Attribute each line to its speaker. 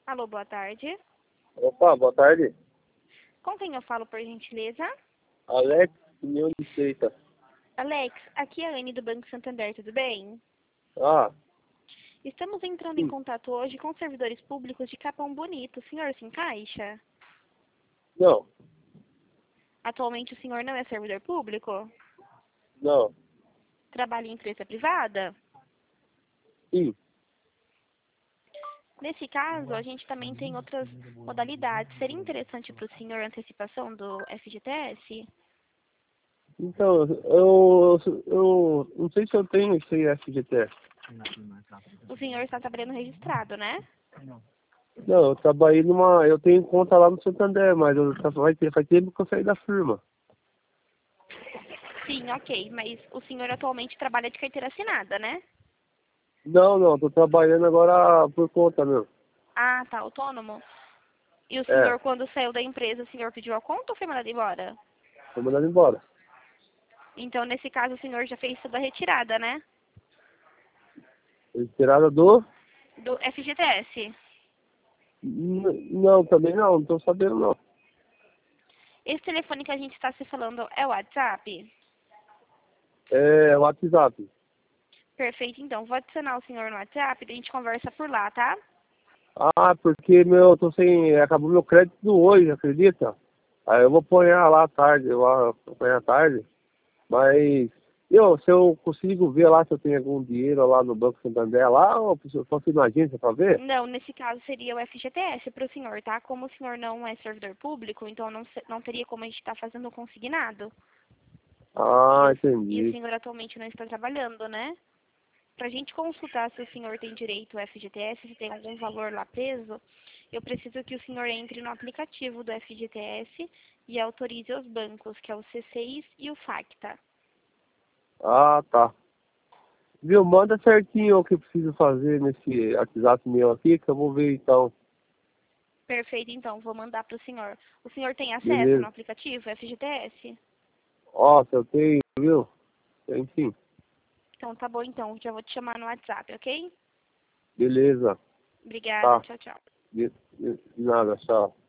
Speaker 1: Alô, boa tarde.
Speaker 2: Opa, boa tarde.
Speaker 1: Com quem eu falo, por gentileza?
Speaker 2: Alex, União de Seita.
Speaker 1: Alex, aqui é a Anne do Banco Santander, tudo bem?
Speaker 2: Ah,
Speaker 1: Estamos entrando em
Speaker 2: sim.
Speaker 1: contato hoje com servidores públicos de Capão Bonito. O senhor se encaixa?
Speaker 2: Não,
Speaker 1: Atualmente o senhor não é servidor público?
Speaker 2: não,
Speaker 1: Trabalha em empresa privada?
Speaker 2: sim.
Speaker 1: Nesse caso, a gente também tem outras modalidades. Seria interessante para o senhor a antecipação do FGTS?
Speaker 2: Então, eu não sei se eu tenho esse FGTS.
Speaker 1: O senhor está trabalhando registrado, né?
Speaker 2: Não, eu trabalhei eu tenho conta lá no Santander, mas faz tempo que eu saí da firma.
Speaker 1: Sim, ok. Mas o senhor atualmente trabalha de carteira assinada, né?
Speaker 2: Não, tô trabalhando agora por conta, meu.
Speaker 1: Ah, tá, autônomo. E o
Speaker 2: É,
Speaker 1: senhor, quando saiu da empresa, o senhor pediu a conta ou foi mandado embora?
Speaker 2: tô mandando embora.
Speaker 1: Então, nesse caso, o senhor já fez toda a retirada, né?
Speaker 2: Retirada do?
Speaker 1: Do FGTS.
Speaker 2: Não, também não tô sabendo não.
Speaker 1: Esse telefone que a gente está se falando é o WhatsApp?
Speaker 2: É WhatsApp.
Speaker 1: Perfeito, então. Vou adicionar o senhor no WhatsApp e a gente conversa por lá, tá?
Speaker 2: Ah, porque eu tô sem. Acabou meu crédito hoje, acredita? Aí eu vou apanhar lá à tarde, eu vou apanhar à tarde. Mas se eu consigo ver lá se eu tenho algum dinheiro lá no Banco Santander lá, ou se eu posso ir na agência pra ver?
Speaker 1: Não, nesse caso seria o FGTS para o senhor, tá? Como o senhor não é servidor público, então não teria como a gente estar fazendo o consignado. E
Speaker 2: Ah,
Speaker 1: e o
Speaker 2: entendi.
Speaker 1: senhor atualmente não está trabalhando, né? Para a gente consultar se o senhor tem direito ao FGTS, se tem algum valor lá preso, eu preciso que o senhor entre no aplicativo do FGTS e autorize os bancos, que é o C6 e o FACTA.
Speaker 2: Ah, tá. Viu? Manda certinho o que eu preciso fazer nesse WhatsApp meu aqui, que eu vou ver então.
Speaker 1: Perfeito, então, vou mandar para o senhor. O senhor tem acesso no
Speaker 2: Beleza.
Speaker 1: aplicativo FGTS?
Speaker 2: Ó, se eu tenho, viu? Tem sim.
Speaker 1: Então, tá bom, então, já vou te chamar no WhatsApp, ok?
Speaker 2: Beleza.
Speaker 1: Obrigada,
Speaker 2: Tá.
Speaker 1: tchau, tchau.
Speaker 2: De nada, tchau.